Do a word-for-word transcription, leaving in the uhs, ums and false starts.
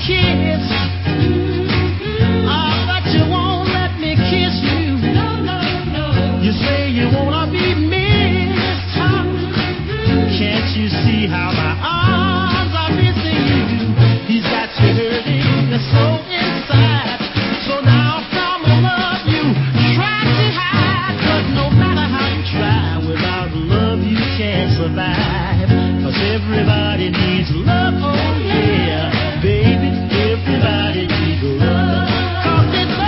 kiss. Ah, but you won't let me kiss you. No, no, no. You say you wanna be missed. Huh? Can't you see how my arms are missing you? He's got you hurting so inside. So now from love you try to hide, but no matter how you try, without love you can't survive.